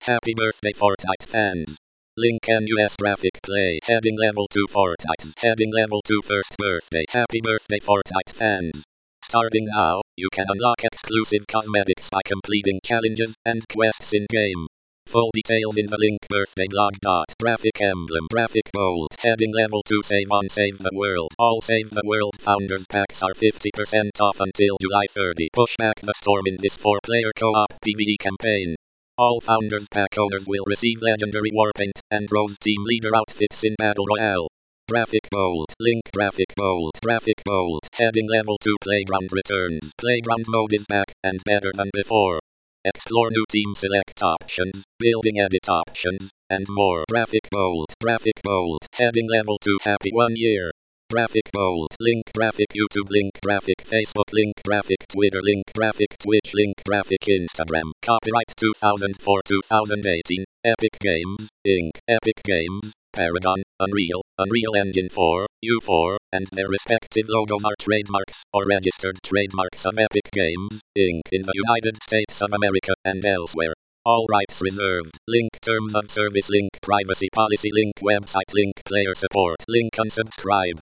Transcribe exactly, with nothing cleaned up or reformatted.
Happy birthday Fortnite fans. Link N U S graphic play. Heading level two Fortnite. Heading level two first birthday. Happy birthday Fortnite fans. Starting now, you can unlock exclusive cosmetics by completing challenges and quests in-game. Full details in the link birthday blog. Graphic emblem. Graphic bold. Heading level two save on Save the World. All Save the World Founders packs are fifty percent off until July thirtieth. Push back the storm in this four player co-op PvE campaign. All Founders Pack owners will receive Legendary Warpaint and Rose Team Leader outfits in Battle Royale. Graphic bold. Link graphic bold. Graphic bold. Heading level two Playground returns. Playground mode is back and better than before. Explore new team select options, building edit options, and more. Graphic bold. Graphic bold. Heading level two happy one year. Graphic bold. Link graphic YouTube. Link graphic Facebook. Link graphic Twitter. Link graphic Twitch. Link graphic Instagram. Copyright two thousand four to two thousand eighteen. Epic Games, Incorporated. Epic Games, Paragon, Unreal, Unreal Engine four, U four, and their respective logos are trademarks or registered trademarks of Epic Games, Incorporated in the United States of America and elsewhere. All rights reserved. Link terms of service. Link privacy policy. Link website. Link player support. Link unsubscribe.